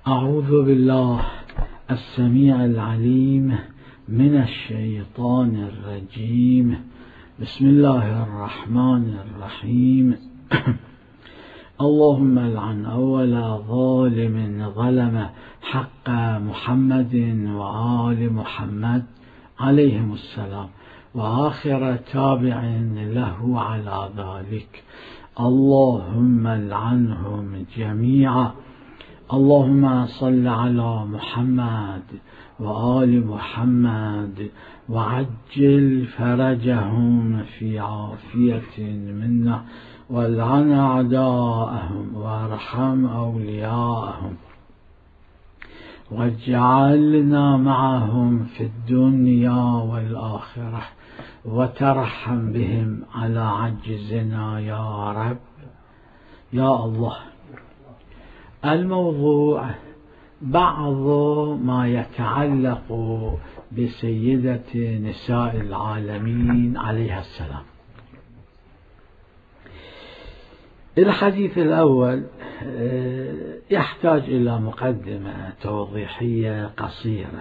أعوذ بالله السميع العليم من الشيطان الرجيم. بسم الله الرحمن الرحيم. اللهم لعن أول ظالم ظلم حق محمد وآل محمد عليهم السلام، وآخر تابع له على ذلك. اللهم لعنهم جميعا. اللهم صل على محمد وآل محمد وعجل فرجهم في عافية منا، والعن أعداءهم وارحم أولياءهم، واجعلنا معهم في الدنيا والآخرة، وترحم بهم على عجزنا يا رب يا الله. الموضوع بعض ما يتعلق بسيدة نساء العالمين عليها السلام. الحديث الأول يحتاج إلى مقدمة توضيحية قصيرة.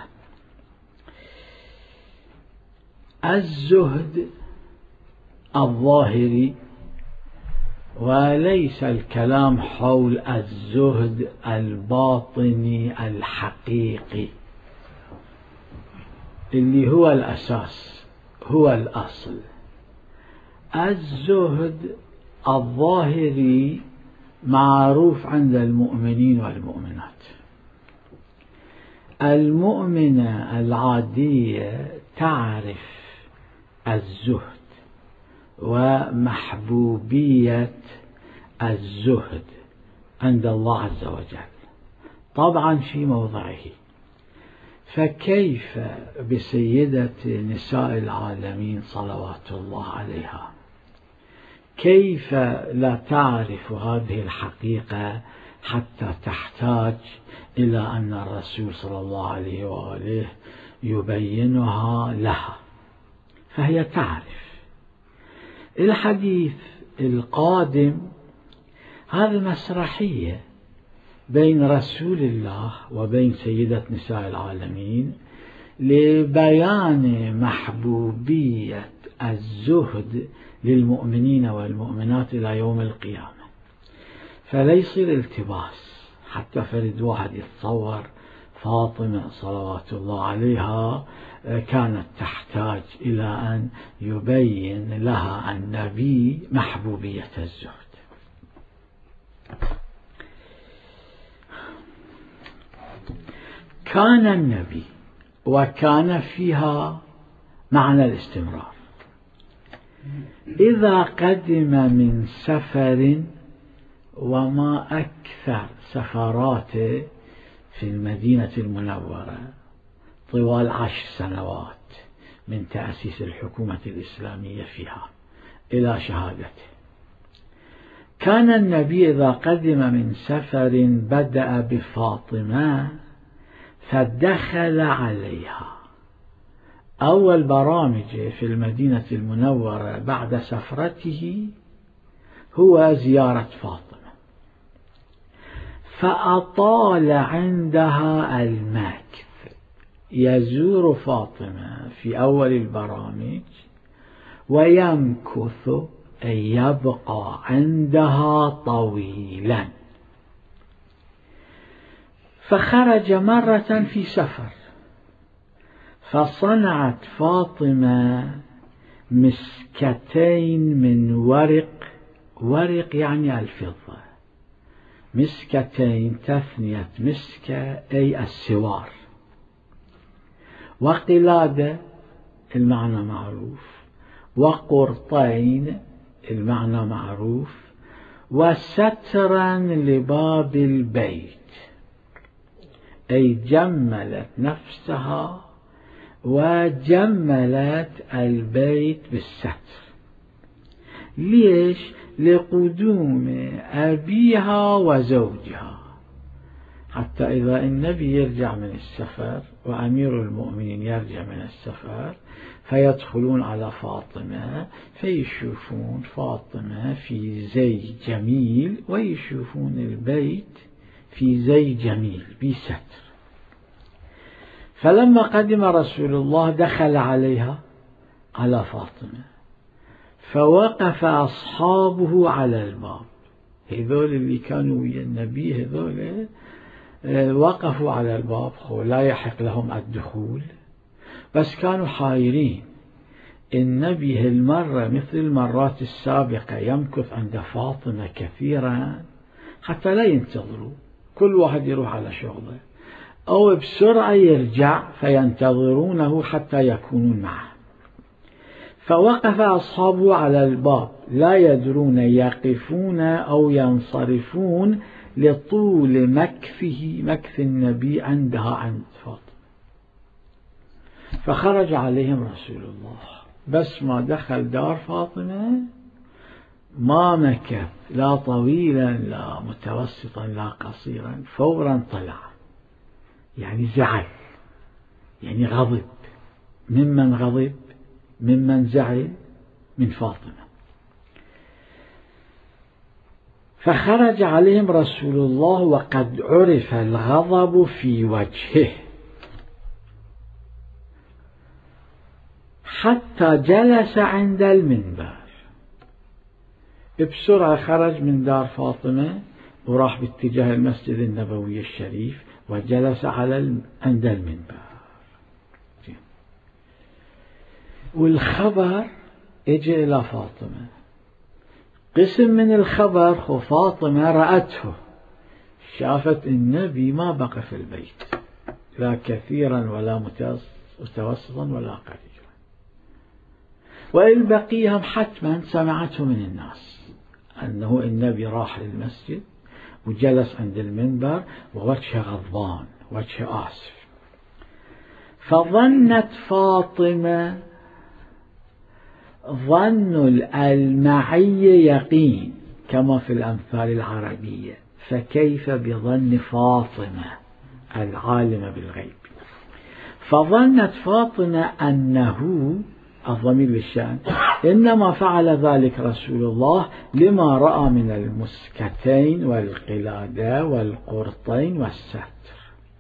الزهد الظاهري، وليس الكلام حول الزهد الباطني الحقيقي اللي هو الأساس، هو الأصل. الزهد الظاهري معروف عند المؤمنين والمؤمنات. المؤمنة العادية تعرف الزهد ومحبوبية الزهد عند الله عز وجل، طبعا في موضعه. فكيف بسيدة نساء العالمين صلوات الله عليها؟ كيف لا تعرف هذه الحقيقة حتى تحتاج إلى أن الرسول صلى الله عليه وآله يبينها لها؟ فهي تعرف. الحديث القادم هذه مسرحية بين رسول الله وبين سيدة نساء العالمين لبيان محبوبية الزهد للمؤمنين والمؤمنات إلى يوم القيامة. فلا يصير التباس حتى فرد واحد يتصور فاطمة صلوات الله عليها كانت تحتاج إلى أن يبين لها النبي محبوبية الزهد. كان النبي، وكان فيها معنى الاستمرار، إذا قدم من سفر، وما أكثر سفراته في المدينة المنورة طوال 10 سنوات من تأسيس الحكومة الإسلامية فيها إلى شهادته. كان النبي إذا قدم من سفر بدأ بفاطمة فدخل عليها. أول برامج في المدينة المنورة بعد سفرته هو زيارة فاطمة، فأطال عندها المكث، يزور فاطمة في أول البرامج ويمكث أي يبقى عندها طويلا. فخرج مرة في سفر، فصنعت فاطمة مسكتين من ورق يعني الفضة، مسكتين تثنية مسكة أي السوار، وقلادة المعنى معروف، وقرطين المعنى معروف، وسترا لباب البيت، أي جملت نفسها وجملت البيت بالستر. ليش؟ لقدوم أبيها وزوجها، حتى إذا النبي يرجع من السفر وأمير المؤمنين يرجع من السفر فيدخلون على فاطمة فيشوفون فاطمة في زي جميل، ويشوفون البيت في زي جميل بستر. فلما قدم رسول الله دخل عليها على فاطمة، فوقف أصحابه على الباب. هذول اللي كانوا ويا النبي هذول وقفوا على الباب، لا يحق لهم الدخول، بس كانوا حايرين. النبي هالمرة مثل المرات السابقة يمكث عند فاطمة كثيرا حتى لا ينتظروا، كل واحد يروح على شغله، أو بسرعة يرجع فينتظرونه حتى يكونون معه. فوقف أصحابه على الباب لا يدرون يقفون أو ينصرفون لطول مكث النبي عندها عند فاطمة. فخرج عليهم رسول الله، بس ما دخل دار فاطمة ما مكث لا طويلا لا متوسطا لا قصيرا، فورا طلع، يعني زعل، يعني غضب. ممن غضب؟ ممن زعل؟ من فاطمة. فخرج عليهم رسول الله وقد عرف الغضب في وجهه، حتى جلس عند المنبر. بسرعة خرج من دار فاطمة وراح باتجاه المسجد النبوي الشريف وجلس عند المنبر. والخبر اجى إلى فاطمة. قسم من الخبر فاطمة رأته، شافت النبي ما بقى في البيت لا كثيرا ولا متوسطا ولا قليلا، والبقية حتما سمعته من الناس أنه النبي راح للمسجد وجلس عند المنبر ووجهه غضبان، وجهه آسف. فظنت فاطمة ظن المعي يقين كما في الأمثال العربية، فكيف بظن فاطمة العالمة بالغيب؟ فظنت فاطمة أنه الضمير للشأن إنما فعل ذلك رسول الله لما رأى من المسكتين والقلادة والقرطين والستر.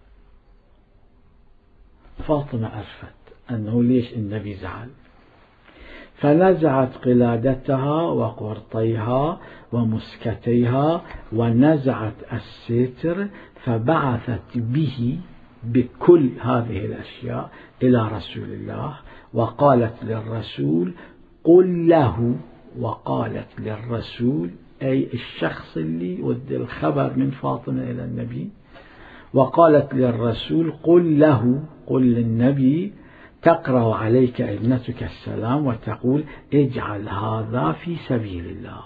فاطمة عرفت أنه ليش النبي زعل، فنزعت قلادتها وقرطيها ومسكتيها ونزعت الستر، فبعثت به بكل هذه الأشياء إلى رسول الله، وقالت للرسول قل له، وقالت للرسول أي الشخص اللي ودي الخبر من فاطمة إلى النبي، وقالت للرسول قل له، قل للنبي تقرأ عليك ابنتك السلام وتقول اجعل هذا في سبيل الله.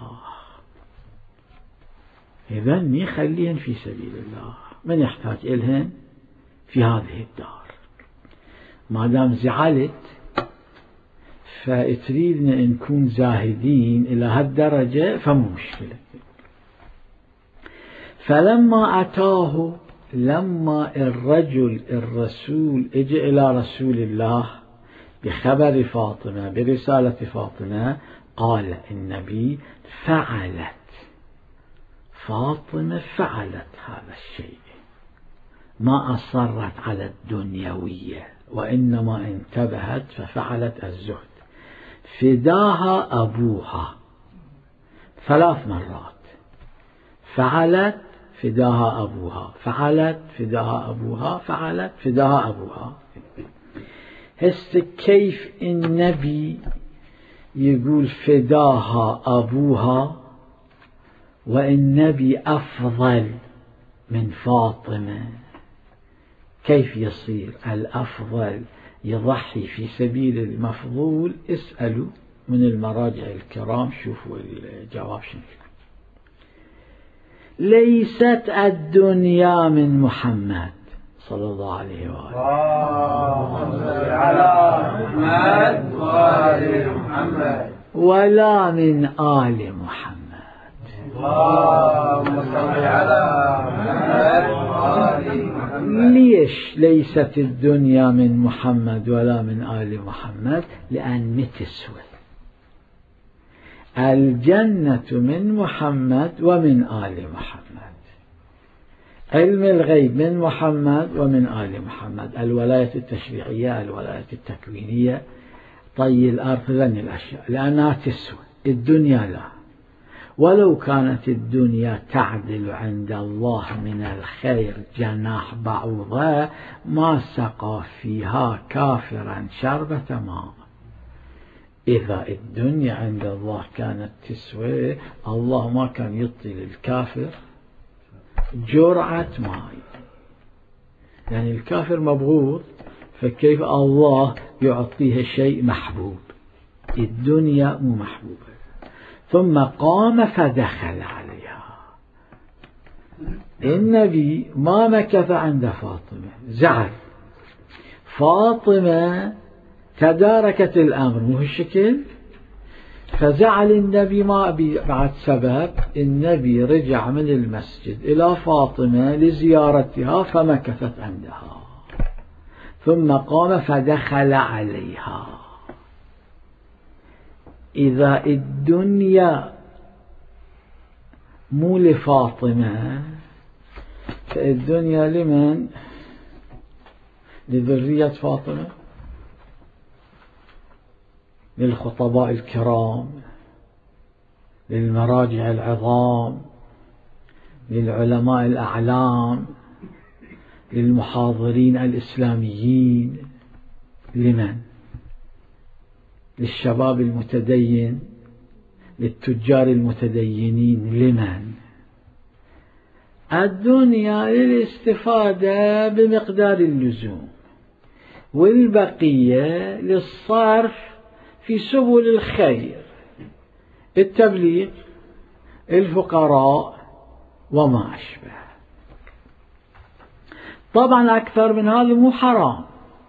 إذن خليهن في سبيل الله، من يحتاج إلهن في هذه الدار. ما دام زعلت فتريدنا نكون زاهدين إلى هالدرجة فمو مشكلة. فلما أتاه، لما الرسول اجى إلى رسول الله بخبر فاطمة برسالة فاطمة، قال النبي فعلت فاطمة هذا الشيء، ما أصرت على الدنيوية وإنما انتبهت ففعلت الزهد. فداها أبوها 3 مرات، فعلت فداها أبوها، فعلت فداها أبوها، فعلت فداها أبوها. هسه كيف النبي يقول فداها أبوها والنبي أفضل من فاطمة؟ كيف يصير الأفضل يضحي في سبيل المفضول؟ اسألوا من المراجع الكرام شوفوا الجواب شنو. ليست الدنيا من محمد صلى الله عليه وآله ولا من آل محمد. ليش ليست الدنيا من محمد ولا من آل محمد؟ لأن متسوى الجنة من محمد ومن آل محمد. علم الغيب من محمد ومن آل محمد، الولاية التشريعية، الولاية التكوينية، طي الأرض، ذن الأشياء، لأنها تسوى، الدنيا لا. ولو كانت الدنيا تعدل عند الله من الخير جناح بعوضة ما سقى فيها كافرا شربة ماء. إذا الدنيا عند الله كانت تسوى، الله ما كان يعطي للكافر جرعة ماء، يعني الكافر مبغوض، فكيف الله يعطيه شيء محبوب؟ الدنيا مو محبوبة. ثم قام فدخل عليها. النبي ما مكث عند فاطمة، زعل. فاطمة تداركت الأمر، مو هالشكل، فزعل النبي ما بعد سبب. النبي رجع من المسجد إلى فاطمة لزيارتها فمكثت عندها، ثم قام فدخل عليها. إذا الدنيا مو لفاطمة فالدنيا لمن؟ لذرية فاطمة، للخطباء الكرام، للمراجع العظام، للعلماء الأعلام، للمحاضرين الإسلاميين. لمن؟ للشباب المتدين، للتجار المتدينين. لمن؟ الدنيا للاستفادة بمقدار اللزوم، والبقية للصرف في سبل الخير، التبليغ، الفقراء وما أشبه. طبعا أكثر من هذا مو حرام،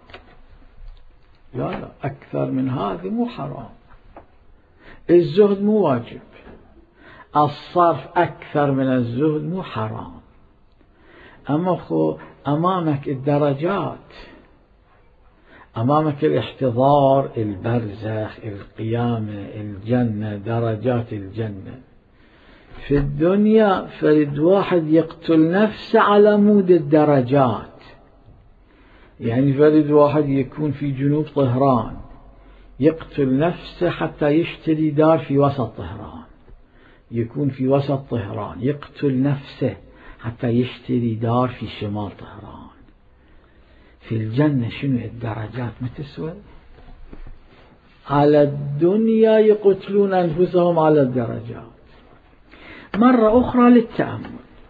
لا أكثر من هذا مو حرام. الزهد مو واجب، الصرف أكثر من الزهد مو حرام. أما أمامك الدرجات، أمامك الاحتضار، البرزخ، القيامة، الجنة، درجات الجنة. في الدنيا فرد واحد يقتل نفسه على مود الدرجات، يعني فرد واحد يكون في جنوب طهران يقتل نفسه حتى يشتري دار في وسط طهران، يكون في وسط طهران يقتل نفسه حتى يشتري دار في شمال طهران. في الجنة شنو الدرجات متسوى؟ على الدنيا يقتلون أنفسهم على الدرجات. مرة أخرى للتأمل.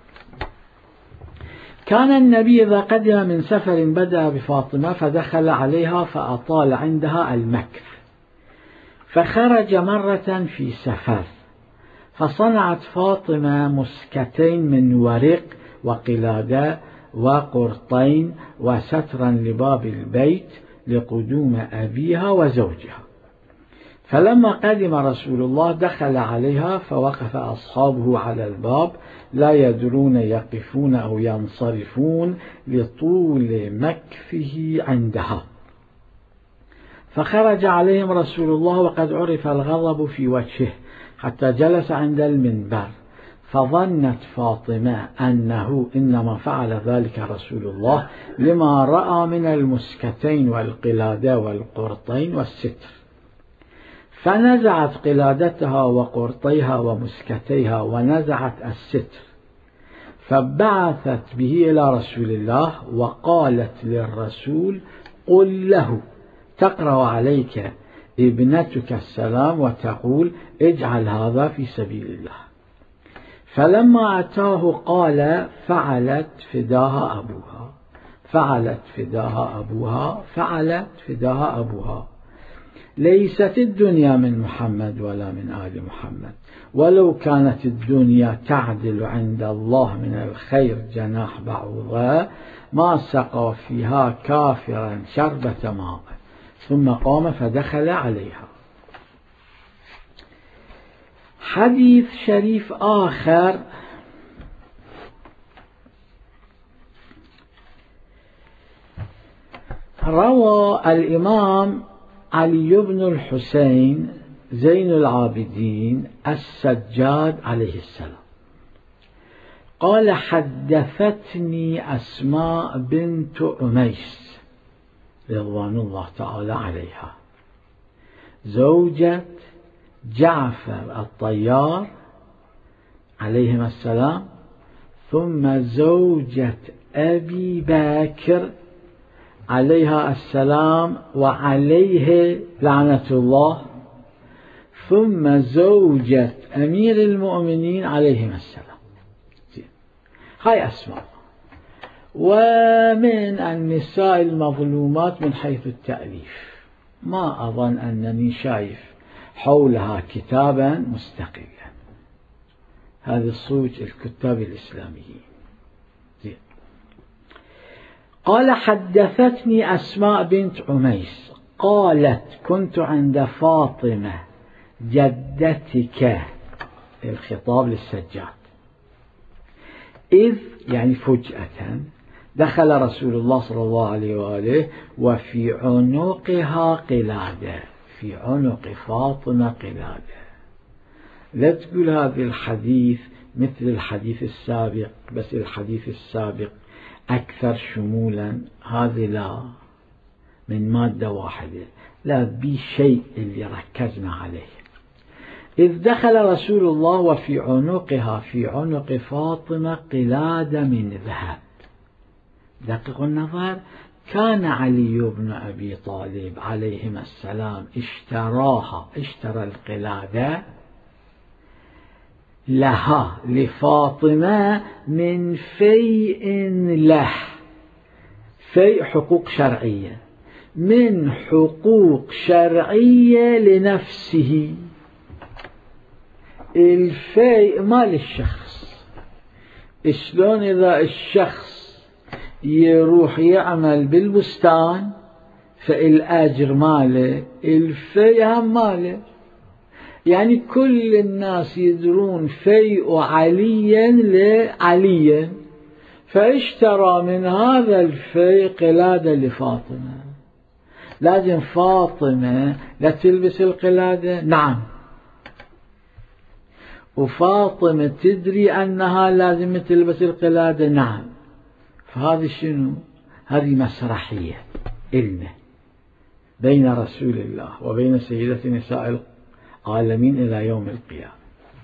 كان النبي إذا قدم من سفر بدأ بفاطمة فدخل عليها فأطال عندها المكث، فخرج مرة في سفر فصنعت فاطمة مسكتين من ورق وقلادة وقرطين وسترا لباب البيت لقدوم أبيها وزوجها. فلما قدم رسول الله دخل عليها فوقف أصحابه على الباب لا يدرون يقفون أو ينصرفون لطول مكفه عندها. فخرج عليهم رسول الله وقد عرف الغضب في وجهه حتى جلس عند المنبر، فظنت فاطمة أنه إنما فعل ذلك رسول الله لما رأى من المسكتين والقلادة والقرطين والستر، فنزعت قلادتها وقرطيها ومسكتيها ونزعت الستر، فبعثت به إلى رسول الله وقالت للرسول: قل له تقرأ عليك ابنتك السلام وتقول اجعل هذا في سبيل الله. فلما أتاه قال: فعلت فداها أبوها، فعلت فداها أبوها، فعلت فداها أبوها. ليست الدنيا من محمد ولا من آل محمد، ولو كانت الدنيا تعدل عند الله من الخير جناح بعوضة ما سقى فيها كافرا شربة ماء. ثم قام فدخل عليها. حديث شريف آخر روى الإمام علي بن الحسين زين العابدين السجاد عليه السلام قال حدثتني أسماء بنت عميس رضوان الله تعالى عليها زوجة جعفر الطيار عليهما السلام، ثم زوجة أبي بكر عليها السلام وعليه لعنة الله، ثم زوجة أمير المؤمنين عليهما السلام. هاي أسماء. ومن النساء المظلومات من حيث التأليف ما أظن أنني شايف حولها كتابا مستقلا، هذه الصوت الكتاب الإسلاميين. قال حدثتني أسماء بنت عميس قالت كنت عند فاطمة جدتك، الخطاب للسجاد، إذ يعني فجأة دخل رسول الله صلى الله عليه وآله وفي عنقها قلادة، في عنق فاطمة قلادة. لا تقول هذا الحديث مثل الحديث السابق، بس الحديث السابق أكثر شمولا، هذا لا، من مادة واحدة، لا بشيء اللي ركزنا عليه. إذ دخل رسول الله وفي عنقها، في عنق فاطمة قلادة من ذهب. دققوا النظر، كان علي بن أبي طالب عليهما السلام اشتراها، اشترى القلادة لها لفاطمة من فيء له، فيء حقوق شرعية، من حقوق شرعية لنفسه. الفيء مال الشخص، شلون إذا الشخص يروح يعمل بالبستان فالأجر ماله، الفيء هم ماله. يعني كل الناس يدرون فيء عليا لعليا، فاشترى من هذا الفيء قلادة لفاطمة. لازم فاطمة لا تلبس القلادة، نعم، وفاطمة تدري أنها لازم تلبس القلادة، نعم. فهذه شنو؟ هذه مسرحية إلنا بين رسول الله وبين سيدة نساء العالمين إلى يوم القيامة.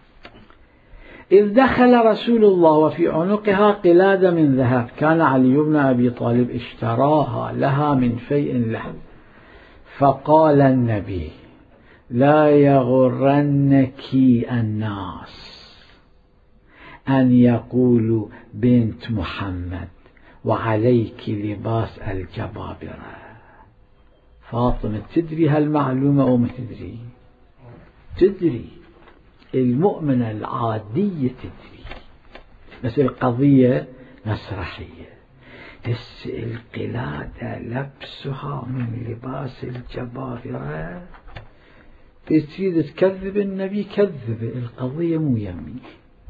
إذ دخل رسول الله وفي عنقها قلادة من ذهب، كان علي بن أبي طالب اشتراها لها من فيء له. فقال النبي لا يغرنك الناس أن يقولوا بنت محمد وعليك لباس الجبابرة. فاطمة تدري هالمعلومة أو ما تدري؟ تدري، المؤمنة العادية تدري، بس القضية مسرحية. القلادة لبسها من لباس الجبابرة، تريد تكذب النبي، كذب، القضية مو يمي.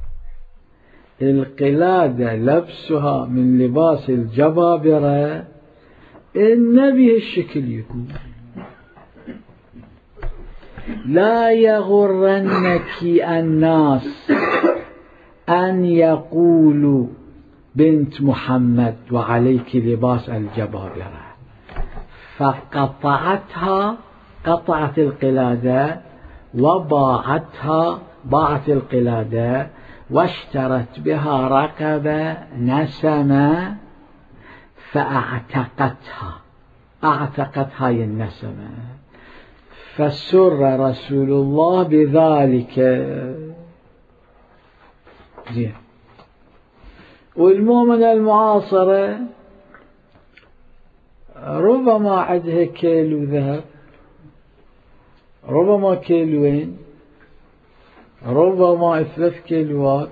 القلادة لبسها من لباس الجبابرة، النبي هالشكل يقول لا يغرنك الناس أن يقولوا بنت محمد وعليك لباس الجبابرة. فقطعتها، قطعت القلادة وباعتها، باعت القلادة واشترت بها رقبة نسمة فأعتقتها، أعتقت هاي النسمة. فسر رسول الله بذلك. زين. والمؤمنة المعاصرة ربما عندها كيلو ذهب، ربما كيلوين، ربما 3 كيلوات،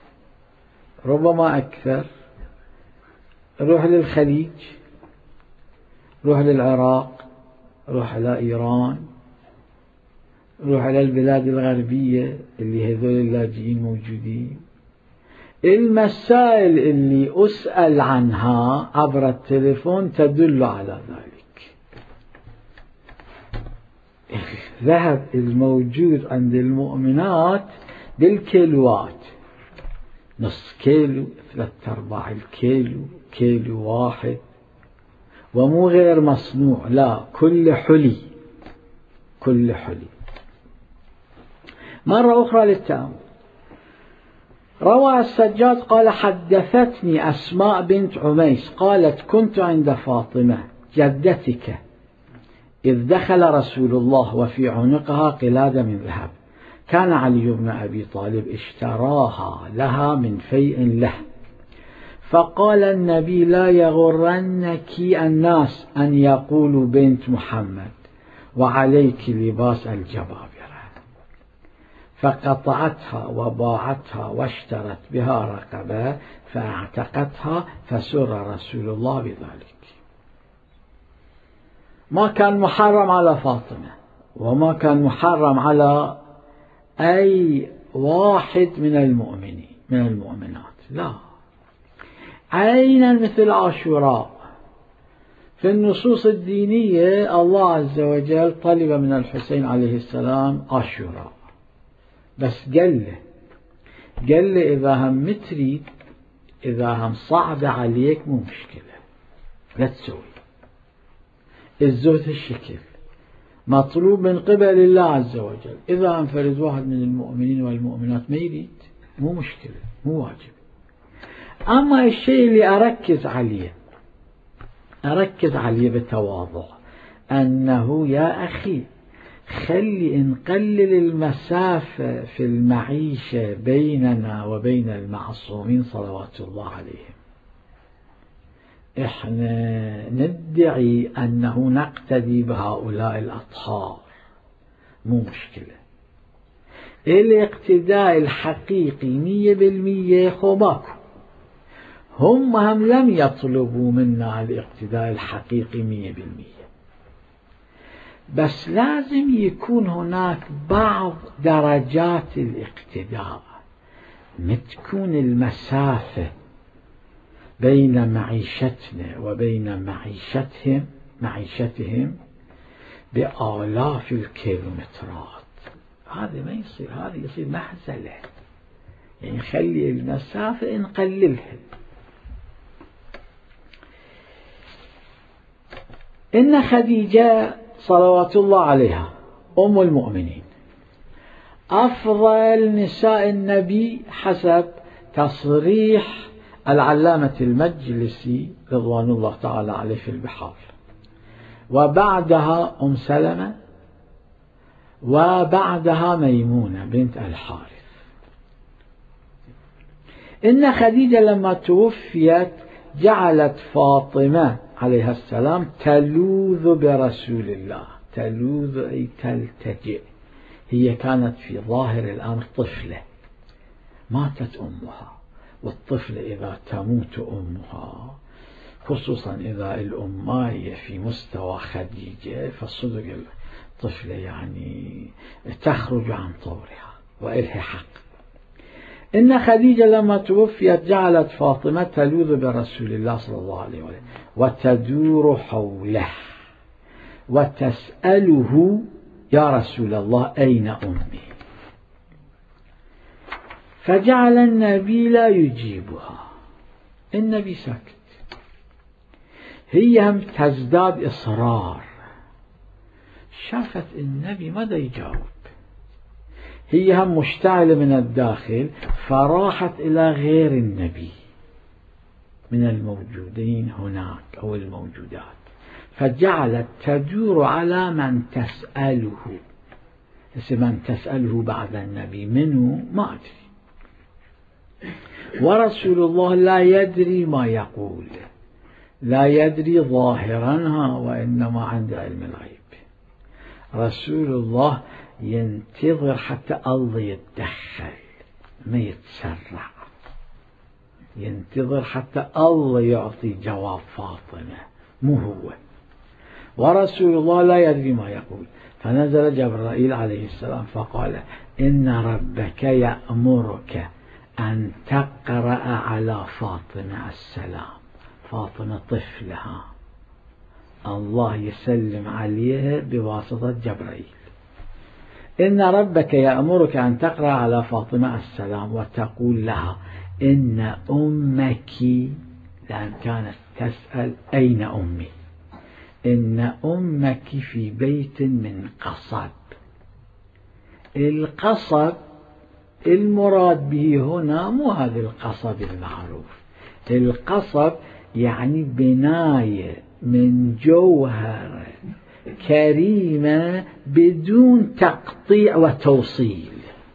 ربما أكثر. روح للخليج، روح للعراق، روح على إيران، روح على البلاد الغربية اللي هذول اللاجئين موجودين. المسائل اللي أسأل عنها عبر التليفون تدل على ذلك. الذهب الموجود عند المؤمنات بالكيلوات، نص كيلو، 3/4 الكيلو، كيلو واحد، ومو غير مصنوع، لا، كل حلي، كل حلي. مرة أخرى للتأمل. روى السجاد قال: حدثتني أسماء بنت عميس قالت: كنت عند فاطمة جدتك إذ دخل رسول الله وفي عنقها قلادة من ذهب، كان علي بن أبي طالب اشتراها لها من فيء له، فقال النبي: لا يغرنك الناس أن يقولوا بنت محمد، وعليك لباس الجبابرة. فقطعتها وباعتها واشترت بها رقبة فاعتقتها، فسر رسول الله بذلك. ما كان محرم على فاطمة، وما كان محرم على أي واحد من المؤمنين من المؤمنات، لا. عينا مثل عاشوراء في النصوص الدينية الله عز وجل طلب من الحسين عليه السلام عاشوراء، بس قال له إذا هم متريد، إذا هم صعب عليك مو مشكلة، لا تسوي. الزهد الشكل مطلوب من قبل الله عز وجل. إذا انفرد واحد من المؤمنين والمؤمنات ما يريد، مو مشكلة، مو واجب. أما الشيء اللي أركز عليه بتواضع، أنه يا أخي خلي نقلل المسافة في المعيشة بيننا وبين المعصومين صلوات الله عليهم. إحنا ندعي أنه نقتدي بهؤلاء الأطهار، مو مشكلة. الاقتداء الحقيقي 100% خباكم، هم لم يطلبوا منا الاقتداء الحقيقي 100%، بس لازم يكون هناك بعض درجات الاقتداء، تكون المسافة بين معيشتنا وبين معيشتهم بآلاف الكيلومترات. هذا ما يصير، هذا يصير محزلة. يعني خلي المسافة نقللها. إن خديجة صلوات الله عليها أم المؤمنين أفضل نساء النبي حسب تصريح العلامة المجلسي رضوان الله تعالى عليه في البحار، وبعدها أم سلمة، وبعدها ميمونة بنت الحارث. إن خديجة لما توفيت جعلت فاطمة عليها السلام تلوذ برسول الله، تلوذ أي تلتجئ. هي كانت في ظاهر الأمر طفلة، ماتت أمها، والطفل إذا تموت أمها، خصوصا إذا الأم ما هي في مستوى خديجة، فالصدق الطفلة يعني تخرج عن طورها وإلها حق. إن خديجة لما توفيت جعلت فاطمة تلوذ برسول الله صلى الله عليه وسلم وتدور حوله وتسأله: يا رسول الله أين أمي؟ فجعل النبي لا يجيبها، النبي ساكت. هي هم تزداد إصرار، شافت النبي ماذا يجاوب، هي هم مشتعلة من الداخل، فراحت إلى غير النبي من الموجودين هناك أو الموجودات، فجعلت تدور على من تسأله. من تسأله بعد النبي منه ما أدري، ورسول الله لا يدري ما يقول، لا يدري ظاهرا، وإنما عند علم الغيب. رسول الله ينتظر حتى الله يتدخل، ما يتسرع، ينتظر حتى الله يعطي جواب فاطمة، مو هو. ورسول الله لا يدري ما يقول، فنزل جبرائيل عليه السلام فقال: إن ربك يأمرك أن تقرأ على فاطمة السلام. فاطمة طفلها، الله يسلم عليها بواسطة جبرائيل. إن ربك يأمرك أن تقرأ على فاطمة السلام وتقول لها: إن أمك، لأن كانت تسأل أين أمي، إن أمك في بيت من قصب. القصب المراد به هنا مو هذا القصب المعروف، القصب يعني بناية من جوهر كريمة بدون تقطيع وتوصيل.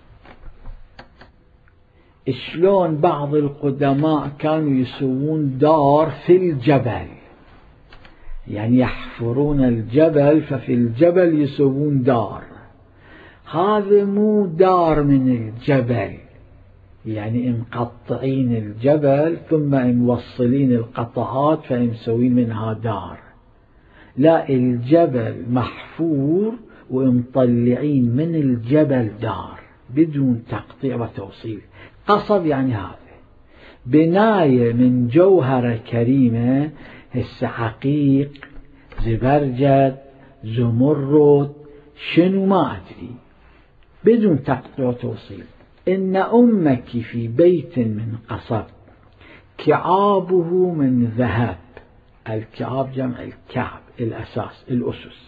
شلون بعض القدماء كانوا يسوون دار في الجبل، يعني يحفرون الجبل ففي الجبل يسوون دار، هذا مو دار من الجبل، يعني مقطعين الجبل ثم موصلين القطعات فمسوين منها دار، لا الجبل محفور ومطلعين من الجبل دار بدون تقطيع وتوصيل. قصب يعني هذا بناية من جوهرة كريمة، هسه حقيق، زبرجد، زمرد، شنو ما أدري، بدون تقطيع وتوصيل. إن أمك في بيت من قصب كعابه من ذهب، الكعاب جمع الكعب الأساس الأسس،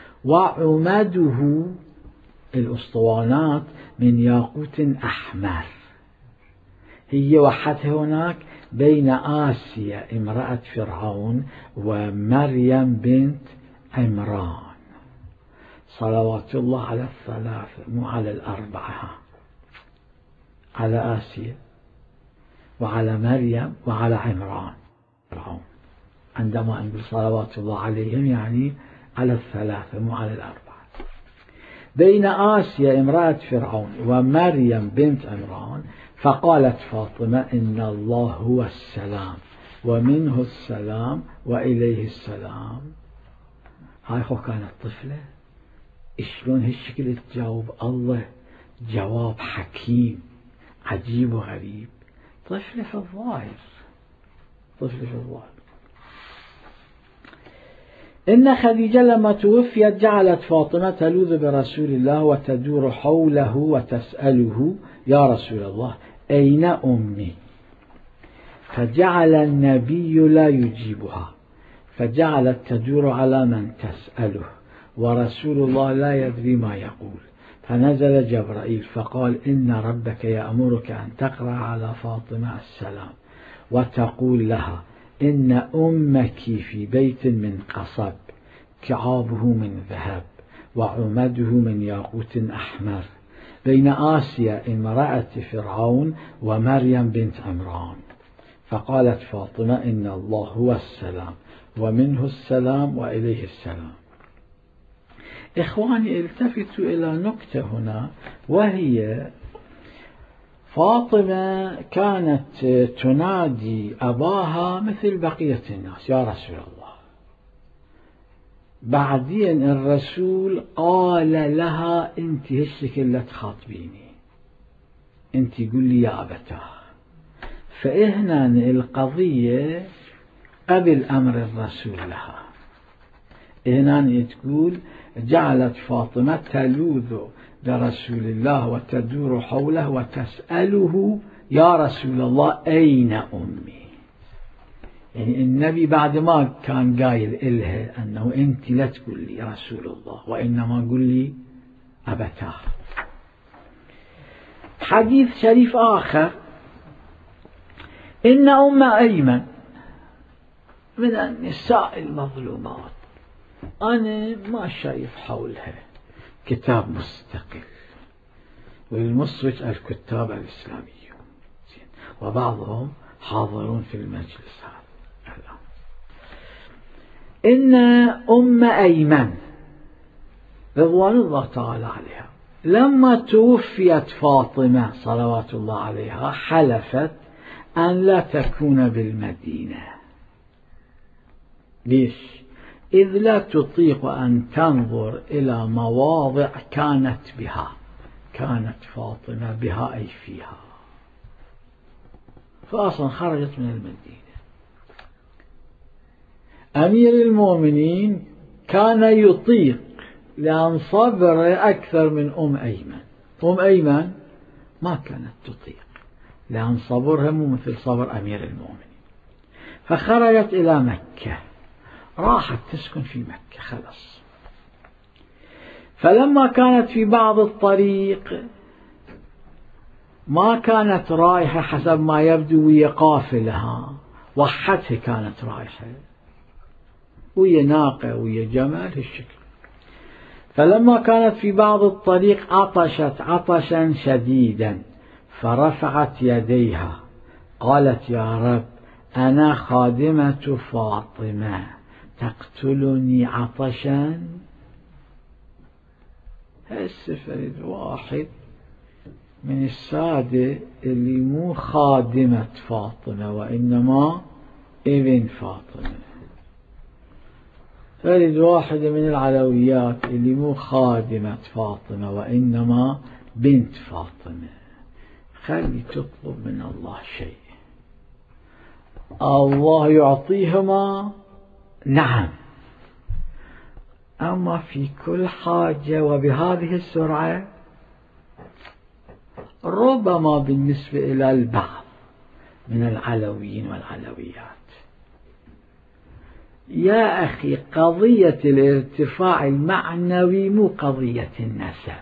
وعمده الأسطوانات من ياقوت أحمر. هي وحدها هناك بين آسيا امرأة فرعون ومريم بنت عمران صلوات الله على الثلاثة مو على الأربعة، على آسيا وعلى مريم وعلى عمران فرعون، عندما نقول صلوات الله عليهم يعني على الثلاثة مو على الأربعة. بين آسيا امرأة فرعون ومريم بنت عمران، فقالت فاطمة إن الله هو السلام ومنه السلام وإليه السلام. هاي خو كانت طفلة، شلون هالشكل تجاوب الله جواب حكيم عجيب وغريب، طفلة في الظاهر، طفلة في الظاهر. إن خديجة لما توفيت جعلت فاطمة تلوذ برسول الله وتدور حوله وتسأله يا رسول الله أين أمي؟ فجعل النبي لا يجيبها، فجعلت تدور على من تسأله ورسول الله لا يدري ما يقول، فنزل جبرائيل فقال إن ربك يأمرك أن تقرأ على فاطمة السلام وتقول لها إن أمك في بيت من قصب كعابه من ذهب وعمده من ياقوت أحمر بين آسيا امرأة فرعون ومريم بنت عمران. فقالت فاطمة إن الله هو السلام ومنه السلام وإليه السلام. إخواني التفتوا إلى نكتة هنا، وهي فاطمة كانت تنادي أباها مثل بقية الناس يا رسول الله، بعدين الرسول قال لها أنت هالشكل لا تخاطبيني، أنت قل لي يا أبتاه. فإهنا القضية قبل أمر الرسول لها، هنا تقول جعلت فاطمة تلوذ برسول الله وتدور حوله وتسأله يا رسول الله أين أمي؟ يعني النبي بعد ما كان قايل إلها أنه أنت لا تقول لي يا رسول الله وإنما قل لي أبتاه. حديث شريف آخر، إن أم أيمن من النساء المظلومات، أنا ما شايف حولها كتاب مستقل، والمصرف الكتاب الإسلاميون وبعضهم حاضرون في المجلس هذا الآن. إن أم أيمن رضوان الله تعالى عليها لما توفيت فاطمة صلوات الله عليها حلفت أن لا تكون بالمدينة. ليش؟ إذ لا تطيق أن تنظر إلى مواضع كانت بها، كانت فاطمة بها أي فيها، فأصلا خرجت من المدينة. أمير المؤمنين كان يطيق لأن صبر أكثر من أم أيمن. أم أيمن ما كانت تطيق، لأن صبرها مو مثل صبر أمير المؤمنين. فخرجت إلى مكة، راحت تسكن في مكة خلاص. فلما كانت في بعض الطريق ما كانت رايحة حسب ما يبدو ويا قافلها، وحدها كانت رايحة ويا ناقة ويا جمال هالشكل. فلما كانت في بعض الطريق عطشت عطشا شديدا فرفعت يديها قالت يا رب أنا خادمة فاطمة تقتلني عطشا. هسه فريد واحد من السادة اللي مو خادمة فاطمة وإنما ابن فاطمة، فريد واحد من العلويات اللي مو خادمة فاطمة وإنما بنت فاطمة، خلي تطلب من الله شيء الله يعطيهما، نعم، أما في كل حاجة وبهذه السرعة ربما بالنسبة إلى البعض من العلويين والعلويات. يا أخي قضية الارتفاع المعنوي مو قضية النسب.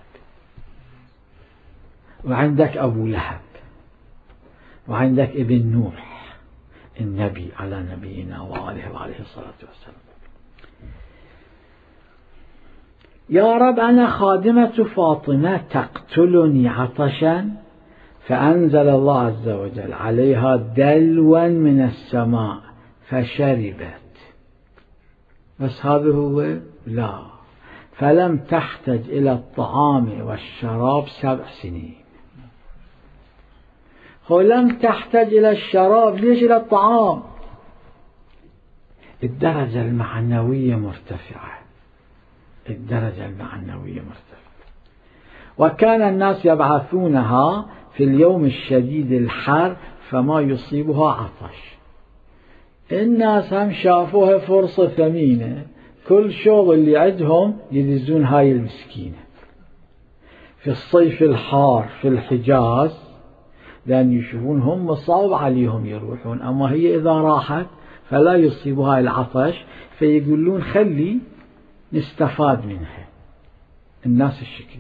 وعندك أبو لهب وعندك ابن نوح النبي على نبينا وآله وعليه الصلاة والسلام. يا رب أنا خادمة فاطمة تقتلني عطشا، فأنزل الله عز وجل عليها دلوا من السماء فشربت. بس هذا هو لا، فلم تحتج إلى الطعام والشراب 7 سنين. لم تحتج إلى الشراب، ليش إلى الطعام؟ الدرجة المعنوية مرتفعة، الدرجة المعنوية مرتفعة. وكان الناس يبعثونها في اليوم الشديد الحر فما يصيبها عطش. الناس هم شافوها فرصة ثمينة، كل شغل اللي عندهم يدزون هاي المسكينة في الصيف الحار في الحجاز، لأن يشوفون هم صعب عليهم يروحون، أما هي إذا راحت فلا يصيبها العطش، فيقولون خلي نستفاد منها الناس الشكل.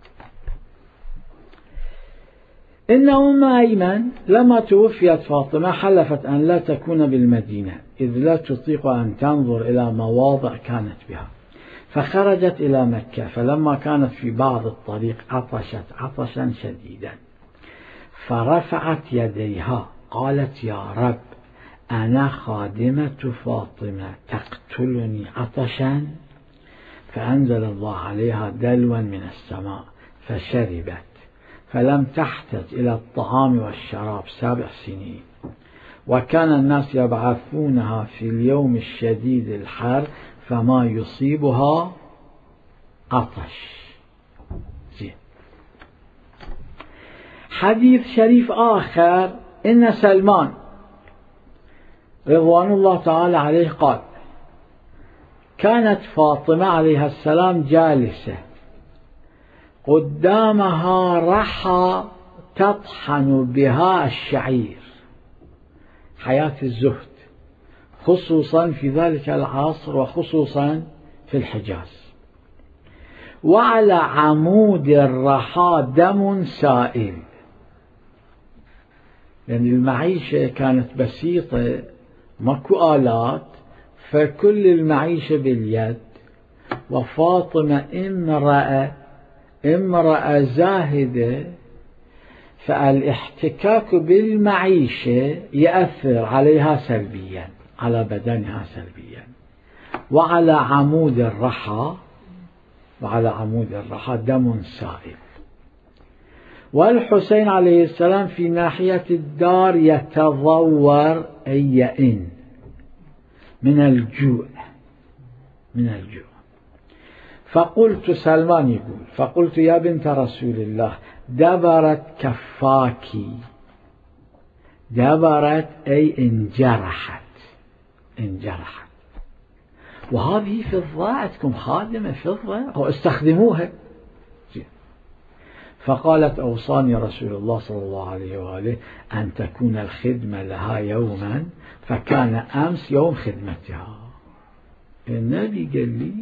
إن أم أيمن لما توفيت فاطمة حلفت أن لا تكون بالمدينة إذ لا تطيق أن تنظر إلى مواضع كانت بها، فخرجت إلى مكة. فلما كانت في بعض الطريق عطشت عطشا شديدا فرفعت يديها قالت يا رب أنا خادمة فاطمة تقتلني عطشا، فأنزل الله عليها دلوا من السماء فشربت، فلم تحتج إلى الطعام والشراب 7 سنين. وكان الناس يبعثونها في اليوم الشديد الحر فما يصيبها عطش. حديث شريف آخر إن سلمان رضوان الله تعالى عليه قال كانت فاطمة عليها السلام جالسة قدامها رحى تطحن بها الشعير، حياة الزهد خصوصا في ذلك العصر وخصوصا في الحجاز. وعلى عمود الرحى دم سائل، لأن المعيشة كانت بسيطة ماكو آلات، فكل المعيشة باليد. وفاطمة امرأة زاهدة، فالاحتكاك بالمعيشة يأثر عليها سلبيا، على بدنها سلبيا. وعلى عمود الرحى دم سائل. والحسين عليه السلام في ناحية الدار يتضور أي يئن من الجوع. فقلت، سلمان يقول، فقلت يا بنت رسول الله دبرت كفاكي، دبرت أي انجرحت. وهذه فضة، عندكم خادمة فضة أو استخدموها. فقالت أوصاني رسول الله صلى الله عليه وآله أن تكون الخدمة لها يوما، فكان أمس يوم خدمتها. النبي قال لي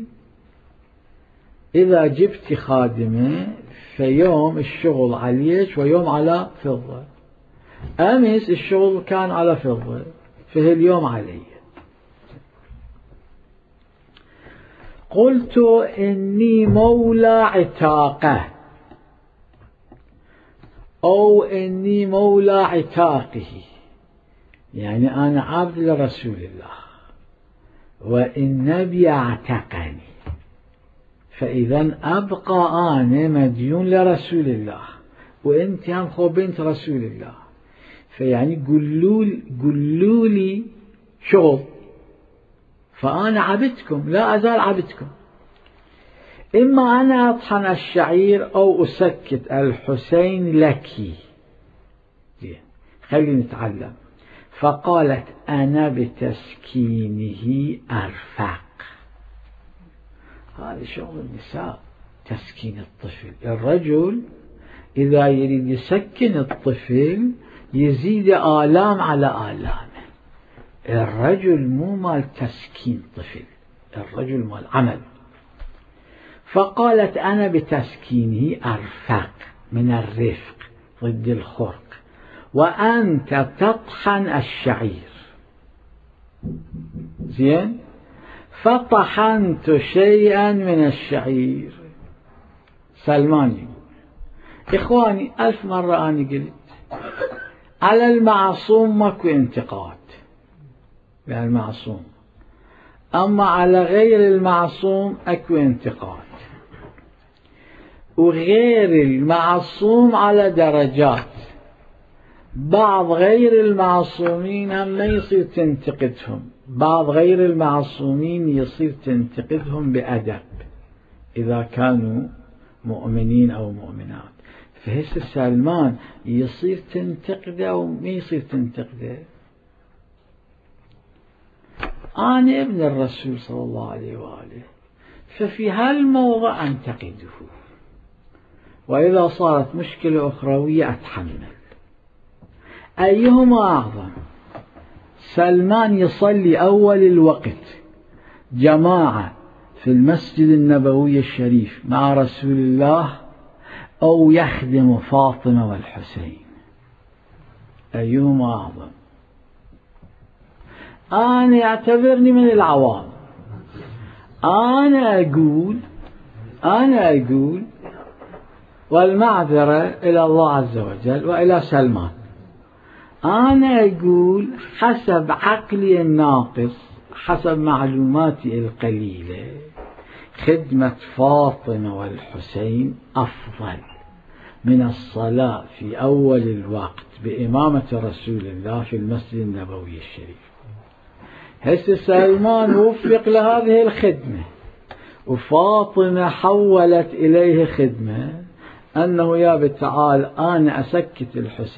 إذا جبت خادمة فيوم الشغل عليك ويوم على فضة، أمس الشغل كان على فضة فهي اليوم علي. قلت إني مولى عتاقه أو إني مولى عتاقه، يعني أنا عبد لرسول الله والنبي اعتقني، فإذا أبقى أنا مديون لرسول الله وأنت هم خو بنت رسول الله، فيعني قولوا لي شغل، فأنا عبدكم لا أزال عبدكم. إما أنا أطحن الشعير أو أسكت الحسين لك. خلينا نتعلم. فقالت أنا بتسكينه أرفق. هذا شغل النساء، تسكين الطفل. الرجل إذا يريد يسكن الطفل يزيد آلام على آلامه. الرجل مو مال تسكين طفل، الرجل مال عمل. فقالت أنا بتسكينه أرفق، من الرفق ضد الخرق، وأنت تطحن الشعير. زين. فطحنت شيئا من الشعير. سلمان يقول إخواني 1000 مرة أنا قلت على المعصوم ماكو انتقاد، يعني المعصوم، أما على غير المعصوم أكو انتقاد، وغير المعصوم على درجات. بعض غير المعصومين هم ما يصير تنتقدهم، بعض غير المعصومين يصير تنتقدهم بأدب إذا كانوا مؤمنين أو مؤمنات. فهسه سلمان يصير تنتقده أو ما يصير تنتقده. أنا ابن الرسول صلى الله عليه وآله، ففي هالموضع أنتقده، وإذا صارت مشكلة أخروية أتحمل. أيهما أعظم؟ سلمان يصلي أول الوقت جماعة في المسجد النبوي الشريف مع رسول الله، أو يخدم فاطمة والحسين؟ أيهما أعظم؟ أنا أعتبرني من العوام، أنا أقول والمعذرة إلى الله عز وجل وإلى سلمان، أنا أقول حسب عقلي الناقص، حسب معلوماتي القليلة، خدمة فاطمة والحسين أفضل من الصلاة في أول الوقت بإمامة رسول الله في المسجد النبوي الشريف. هسه سلمان وفق لهذه الخدمة، وفاطمة حولت إليه خدمة أنه يا تعال أنا أسكت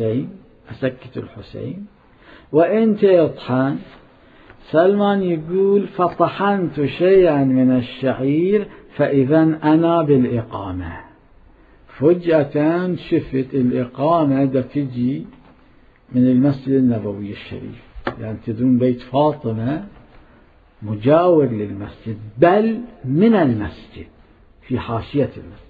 الحسين وأنت يطحن. سلمان يقول فطحنت شيئا من الشعير فإذا أنا بالإقامة. فجأة شفت الإقامة دا تجي من المسجد النبوي الشريف، يعني تدرون بيت فاطمة مجاور للمسجد، بل من المسجد في حاشية المسجد.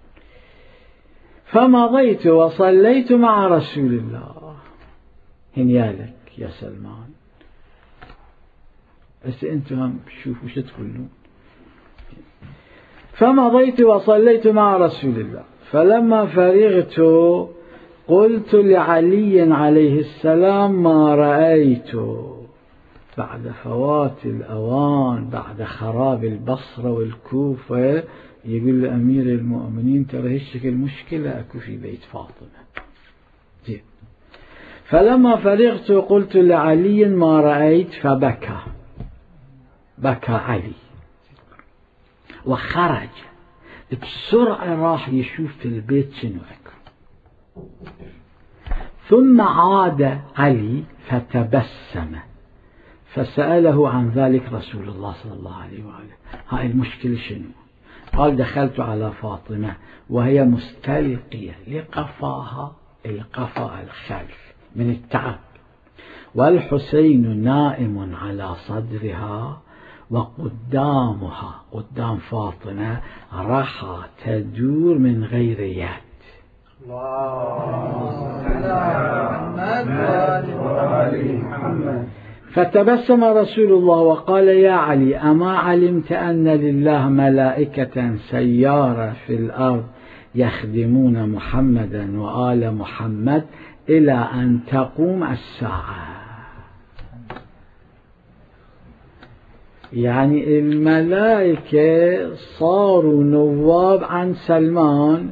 فمضيت وصليت مع رسول الله. هنيالك يا سلمان، بس أنتم شوفوا شو تقولون. فمضيت وصليت مع رسول الله، فلما فرغت قلت لعلي عليه السلام ما رأيت. بعد فوات الأوان، بعد خراب البصرة والكوفة، يقول لأمير المؤمنين ترى هالشكل مشكلة أكو في بيت فاطمة. زين. فلما فرغت قلت لعلي ما رأيت، فبكى، بكى علي وخرج بسرعة، راح يشوف في البيت شنو أكو. ثم عاد علي فتبسم فسأله عن ذلك رسول الله صلى الله عليه وآله، هاي المشكلة شنو؟ قال دخلت على فاطمة وهي مستلقية لقفاها، القفا الخلف من التعب، والحسين نائم على صدرها، وقدامها قدام فاطمة رحى تدور من غير يد. فتبسم رسول الله وقال يا علي أما علمت أن لله ملائكة سيارة في الأرض يخدمون محمدا وآل محمد إلى أن تقوم الساعة. يعني الملائكة صاروا نواب عن سلمان.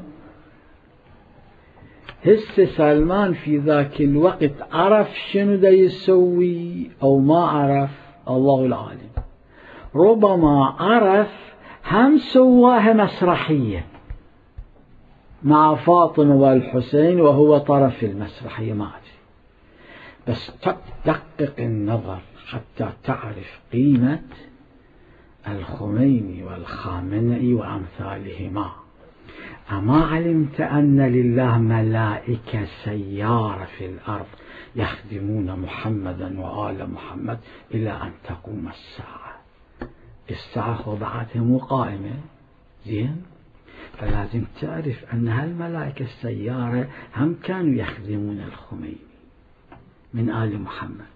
هسه سلمان في ذاك الوقت عرف شنو دا يسوي أو ما عرف، الله العالم. ربما عرف هم سواها مسرحية مع فاطمة والحسين وهو طرف المسرحية، ما أدري، بس دقق النظر حتى تعرف قيمة الخميني والخامنئي وأمثالهما. أما علمت أن لله ملائكة سيارة في الأرض يخدمون محمدا وآل محمد إلى أن تقوم الساعة. الساعة بعدها مو قائمة، زين؟ فلازم تعرف أن هالملائكة السيارة هم كانوا يخدمون الخميني من آل محمد،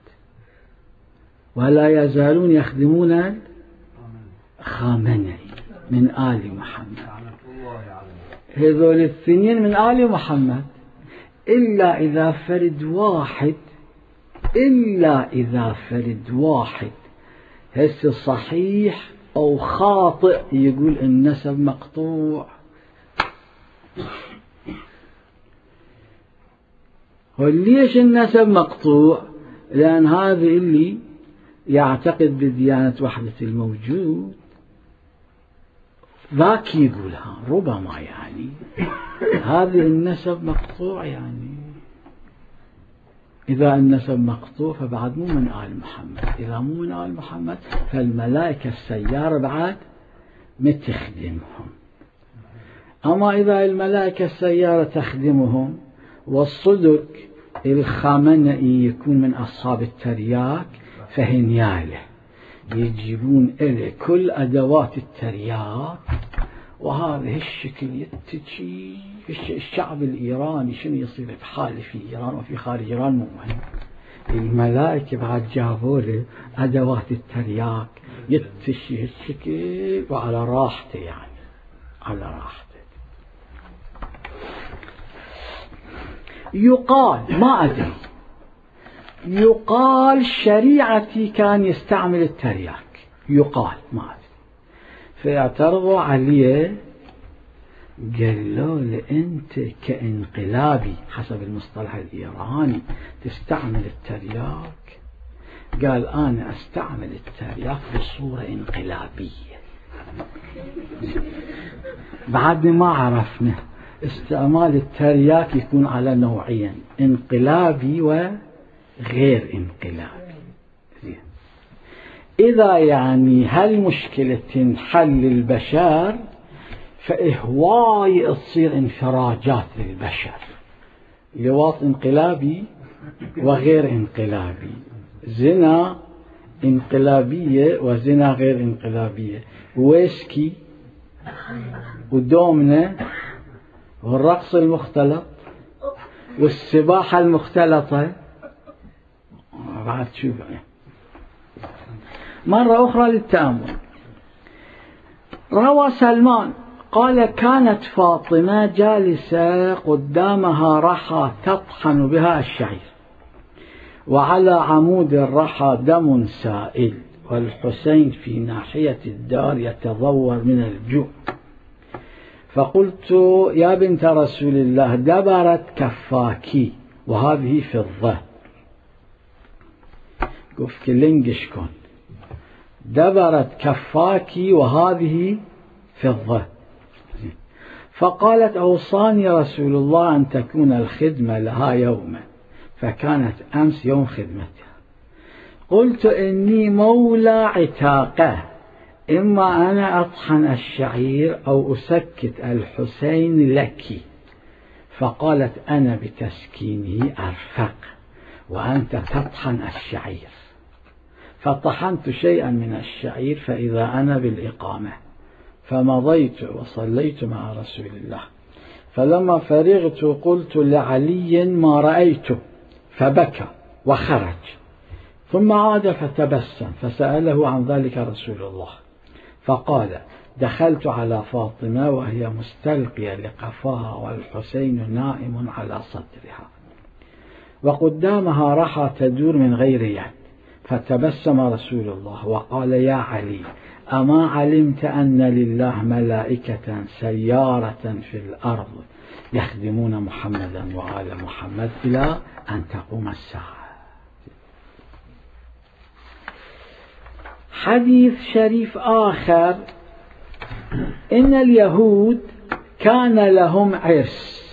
ولا يزالون يخدمون الخامنئي من آل محمد. هذول الاثنين من آل محمد، إلا إذا فرد واحد هسه صحيح أو خاطئ يقول النسب مقطوع. وليش النسب مقطوع؟ لأن هذا اللي يعتقد بديانة وحدة الموجود ذاك يقولها ربما، يعني هذه النسب مقطوع. يعني إذا النسب مقطوع فبعد مو من آل محمد، إذا مو من آل محمد فالملائكة السيارة بعد متخدمهم. أما إذا الملائكة السيارة تخدمهم والصدق الخامنئي يكون من أصحاب الترياك فهنياله يجيبون إليه كل أدوات الترياك، وهذا الشكل يتجي الشعب الإيراني شنو يصير بحاله في إيران وفي خارج إيران مو مهم. الملائكة بعد جابوا له أدوات الترياك يتشي الشكل وعلى راحته، يعني على راحته. يقال ما أدري، يقال شريعتي كان يستعمل الترياك، يقال ما أدري. فاعترضوا عليه قالوا له أنت كإنقلابي حسب المصطلح الإيراني تستعمل الترياك. قال أنا أستعمل الترياك بصورة إنقلابية. بعد ما عرفنا استعمال الترياك يكون على نوعين، انقلابي وغير انقلابي. إذا يعني هالمشكلة تنحل للبشر فإهواي تصير انفراجات للبشر، لواط انقلابي وغير انقلابي، زنا انقلابية وزنا غير انقلابية، ويسكي ودومنة والرقص المختلط والسباحة المختلطة. بعد شو بقى مرة أخرى للتأمل. روى سلمان قال كانت فاطمة جالسة قدامها رحى تطحن بها الشعير، وعلى عمود الرحى دم سائل، والحسين في ناحية الدار يتضور من الجوع. فقلت يا بنت رسول الله دبرت كفاكي وهذه فضة. قف كلنجش كون دبرت كفاكي وهذه فضة. فقالت أوصاني رسول الله أن تكون الخدمة لها يوما، فكانت أمس يوم خدمتها. قلت إني مولى عتاقة إما أنا أطحن الشعير أو أسكت الحسين لك. فقالت أنا بتسكينه أرفق وأنت تطحن الشعير. فطحنت شيئا من الشعير فإذا أنا بالإقامة، فمضيت وصليت مع رسول الله. فلما فرغت قلت لعلي ما رأيته، فبكى وخرج، ثم عاد فتبسم، فسأله عن ذلك رسول الله، فقال دخلت على فاطمة وهي مستلقية لقفاها والحسين نائم على صدرها، وقدامها رحى تدور من غير يد، فتبسم رسول الله وقال يا علي أما علمت أن لله ملائكة سيارة في الأرض يخدمون محمدا وآل محمد إلى أن تقوم الساعة. حديث شريف آخر: إن اليهود كان لهم عرس،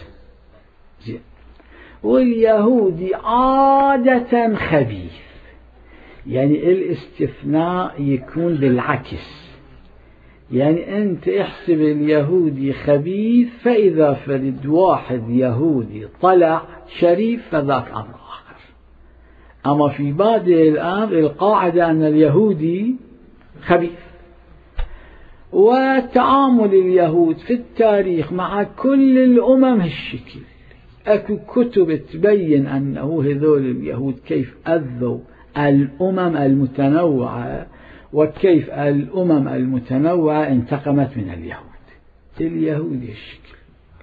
واليهودي عادة خبيث، يعني الاستثناء يكون بالعكس، يعني أنت احسب اليهودي خبيث، فإذا فرد واحد يهودي طلع شريف فذاك أمر آخر. أما في بادئ الأمر القاعدة أن اليهودي خبيث. وتعامل اليهود في التاريخ مع كل الأمم هالشكل، أكو كتب تبين أنه هذول اليهود كيف أذوا الأمم المتنوعة، وكيف الأمم المتنوعة انتقمت من اليهود الشكل.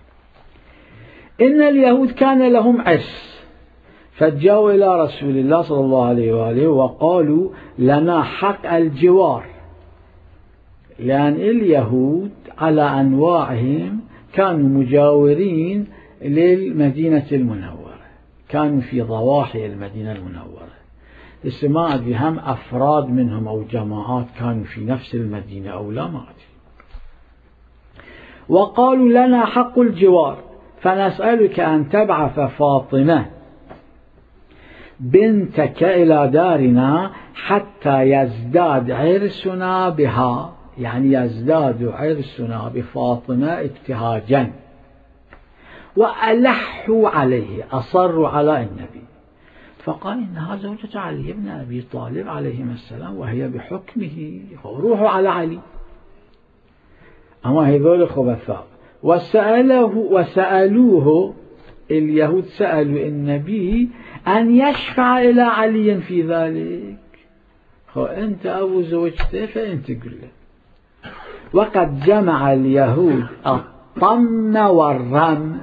إن اليهود كان لهم عرس، فجاءوا إلى رسول الله صلى الله عليه وآله وقالوا لنا حق الجوار، لأن اليهود على أنواعهم كانوا مجاورين للمدينة المنورة، كانوا في ضواحي المدينة المنورة. ما أدري هم أفراد منهم أو جماعات كانوا في نفس المدينة أو لا، ما أدري. وقالوا لنا حق الجوار، فنسألك أن تبعث فاطمة بنتك إلى دارنا حتى يزداد عرسنا بها، يعني يزداد عرسنا بفاطمة ابتهاجا. وألحوا عليه، أصروا على النبي، فقال إنها زوجة علي بن أبي طالب عليهما السلام وهي بحكمه، روحوا على علي. أما هذول خبثاء. وسألوه اليهود، سألوا النبي أن يشفع إلى علي في ذلك. أنت أبو زوجته فأنت قل له. وقد جمع اليهود الطم والرم،